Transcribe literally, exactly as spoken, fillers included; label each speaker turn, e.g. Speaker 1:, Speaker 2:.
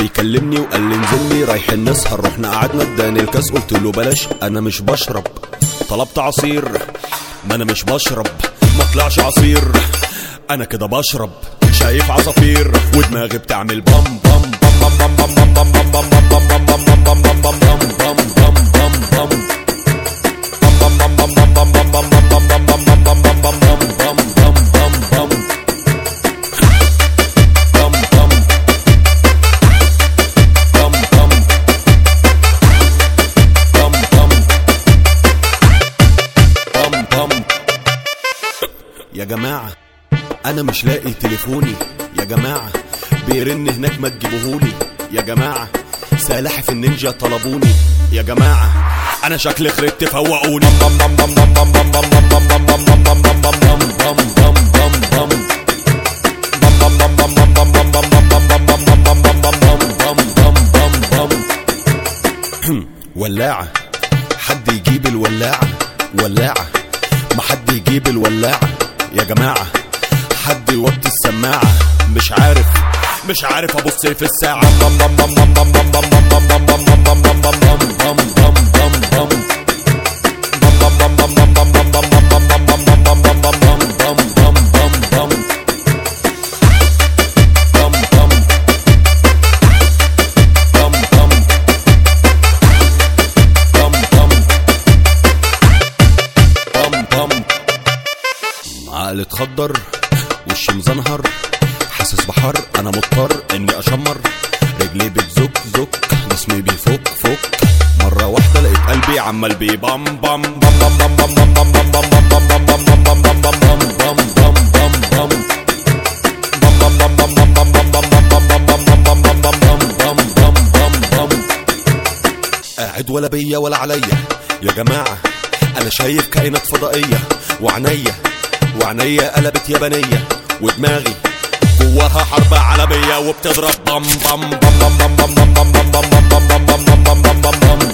Speaker 1: بيكلمني وقال لي نزلني رايحين نسهر، رحنا قعدنا اداني الكاس قلت له بلاش انا مش بشرب. طلبت عصير ما انا مش بشرب، ما طلعش عصير انا كده بشرب. شايف عصافير ودماغي بتعمل بام بام بام بام بام بام بام بام بام بام بام بام بام بام بام بام يا جماعة أنا مش لاقي تليفوني، يا جماعة بيرن هناك ما تجيبوهولي، يا جماعة سلاحف النينجا طلبوني، يا جماعة أنا شكلي خربت فوقوني. ولاعة حد يجيب الولاعة، ولاعة ما حد يجيب الولاعة، يا جماعة حد يوطي السماعة. مش عارف مش عارف ابص في الساعة. عقلي اتخدر وشي مزنهر حاسس بحر انا مضطر اني اشمر، رجلي بتزك زك جسمي بيفك فك. مرة واحدة لقيت قلبي عمال بي بام بام بام بام بام بام بام بام بام بام بام بام بام بام بام بام. قاعد ولا بيا ولا عليا، يا جماعة انا شايف كائنات فضائية، وعنيا وعنيا قلبت يابانية، ودماغي جواها حرب عالمية وبتضرب بام بام بام بام بام بام بام بام بام بام بام بام بام بام.